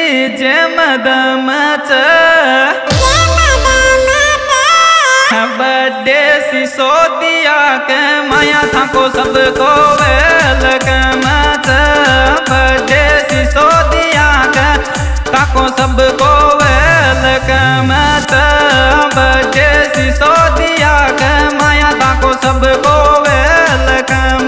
जमदमच birthday Sisodia के माया थाको सबको welcome birthday Sisodia के थाको सबको वेलकम बर्थडे सिसोदिया के माया थाको सबको वेलकम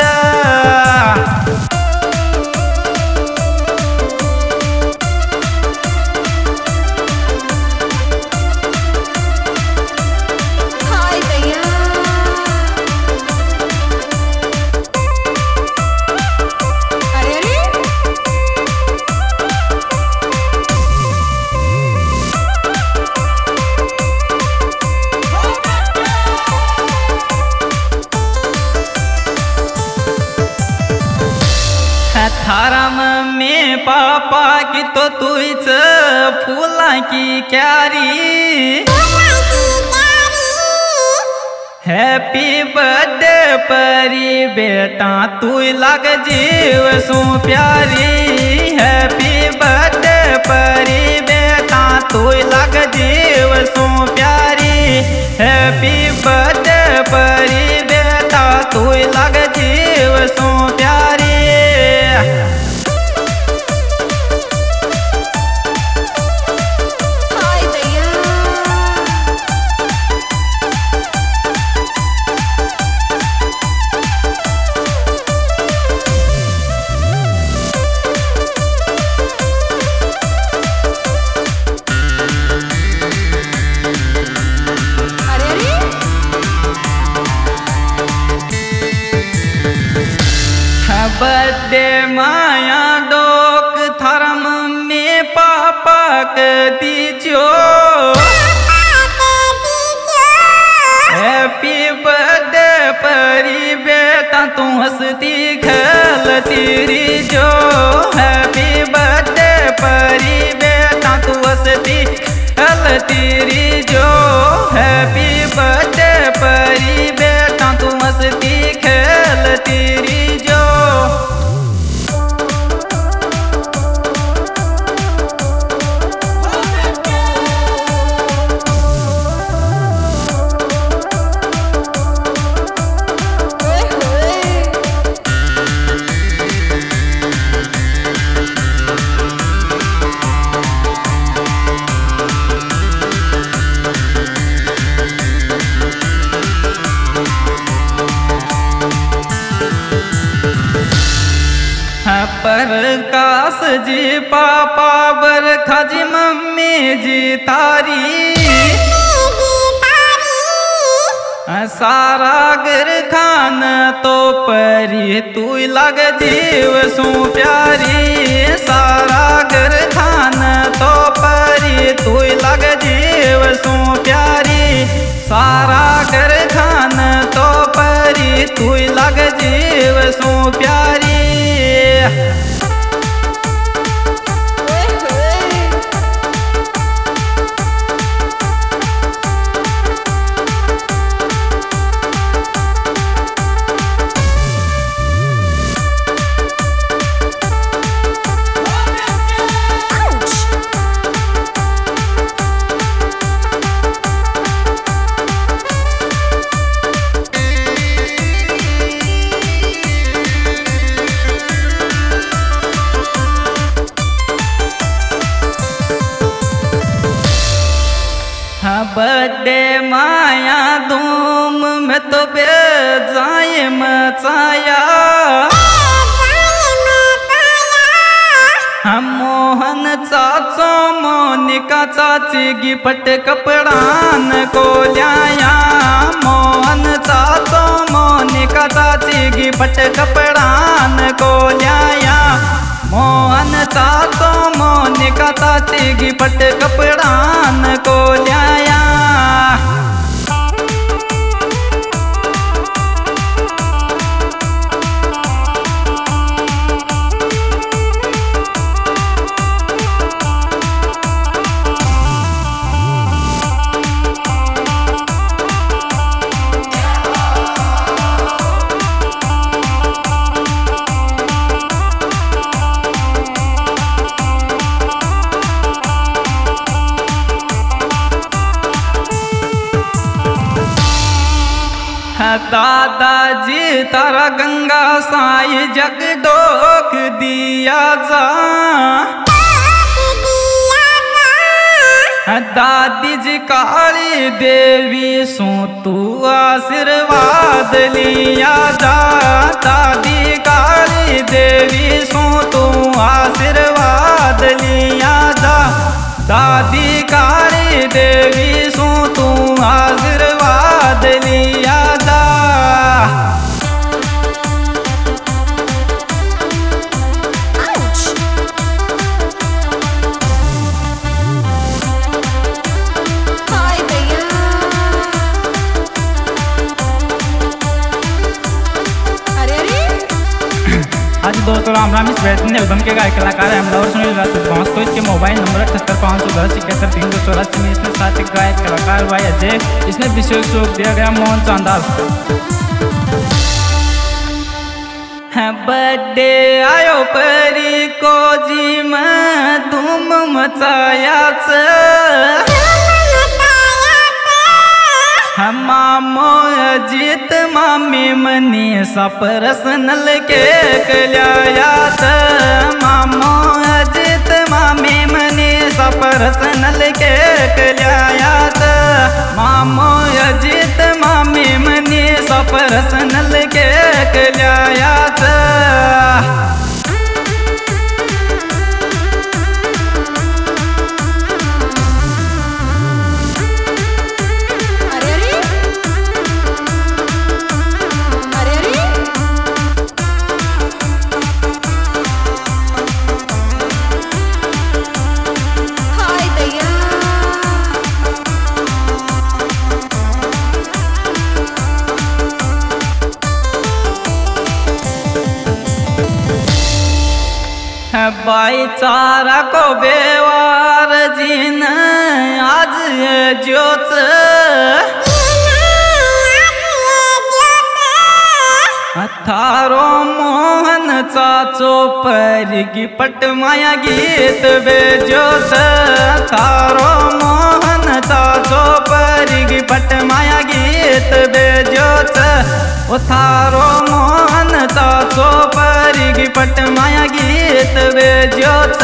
थारा मम्मी पापा की तो तुझ फूला की क्यारी हैप्पी बर्थडे परी बेटा तू लग जीव सू प्यारी हैप्पी बर्थडे परी बेटा तू लग जीव सू प्यारी हैप्पी बर्थडे परी बेटा तू लग जीव सू प्यारी बर्थडे माया डोक थारा मम्मी पापा के दीजो हैप्पी बर्थडे परी बेटा तू हंसती खेलती जो हैप्पी बर्थडे परी बेटा तू हंसती खेलती जो हैप्पी बर्थडे परी बेटा तू हंसती खेलती जो प्रकाश जी पापा बरखा जी मम्मी जी तारी सारा गिर खान तो परी तू लग जीव सू प्यारी सारा गिर खान तो परी तू लग जीव सू प्यारी सारा गिर खान तो परी तू लग जीव सू प्यारी बर्थडे माया धूम में तो बेजाए मचाया हम मोहन चाचो मोनिका चाची गिफ्ट कपड़ान को लाया मोहन चाचो मोनिका चाची गिफ्ट कपड़ान को लाया मोहन चाचो मोनिका चाची गिफ्ट कपड़ान को लाया दादाजी तारा गंगा साई जग डोक दिया जा। दादी जी काली देवी सो तू आशीर्वाद लिया जा। दादी काली देवी सो तू आशीर्वाद लिया जा। दादी काली देवी सो तू आशीर्वाद लिया जा। आज दोस्तों राम राम। इस बेहतरीन एल्बम के गायक कलाकार है हमला और सुनील राजपूत। तो इसके मोबाइल नंबर 78,510,71,384 में इसमें साथ एक गायक कलाकार भाई अजय। इसमें विशेष शोक दिया गया मोहन चांदाल। बर्थडे आयो परी को जी में धूम मचायाच। मामो अजीत मामी मनी सा पर्सनल केक लियात। मामो अजीत मामी मनी सा पर्सनल केक लियात। मामो अजीत मामी मनी सा पर्सनल केक लियात। भाईचारा को व्यवहार जीन आज ज्योत। थारो मोहन चाचो परिगी पट माया गीत बेजोत। थारो मोहन चाचो परिगी पट माया गीत बेजोत। ओ थारो मोहन चाचो परिगी पट माया गीत बेजोत।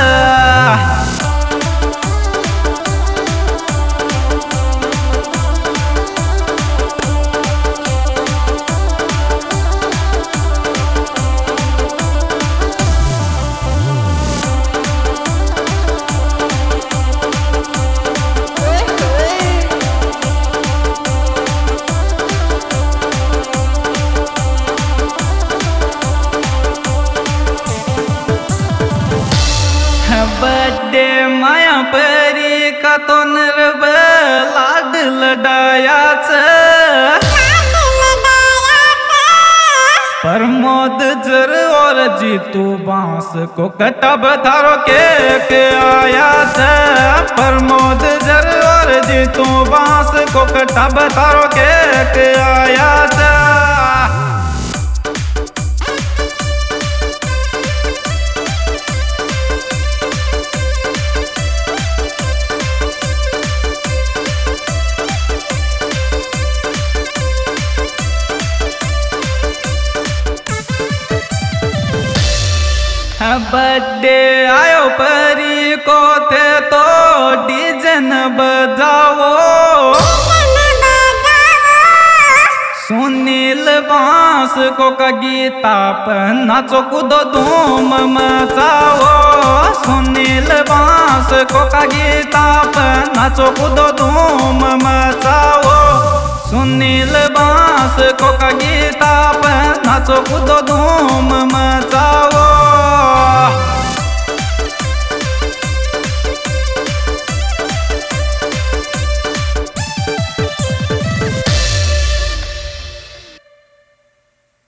बर्थडे माया परी का तो नरब लाड लडायाच। प्रमोद जर और जीतू बांस को कटब थारो केक आयाच। प्रमोद जर और जीतू बांस को कटब थारो केक आयाच। बर्थडे आयो परी को थे तो डीजे न बजाओ। सुनील बांस को का गीता पर नाचो कूदो धूम मचाओ। सुनील बांस को का गीता पर नाचो कूदो धूम मचाओ। सुनील बांस को का गीता पर नाचो कूदो धूम मचाओ।